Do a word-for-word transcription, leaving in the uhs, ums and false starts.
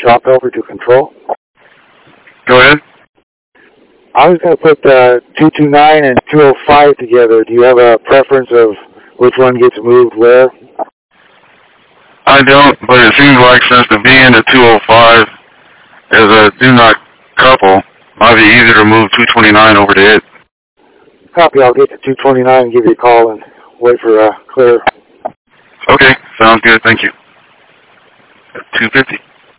chopped over to control. Go ahead. I was going to put uh, two two nine and two oh five together. Do you have a preference of which one gets moved where? I don't, but it seems like since the B N to two oh five is a do not couple, might be easier to move two twenty-nine over to it. Copy. I'll get to two twenty-nine and give you a call and wait for uh, clear. Okay, sounds good. Thank you. two fifty.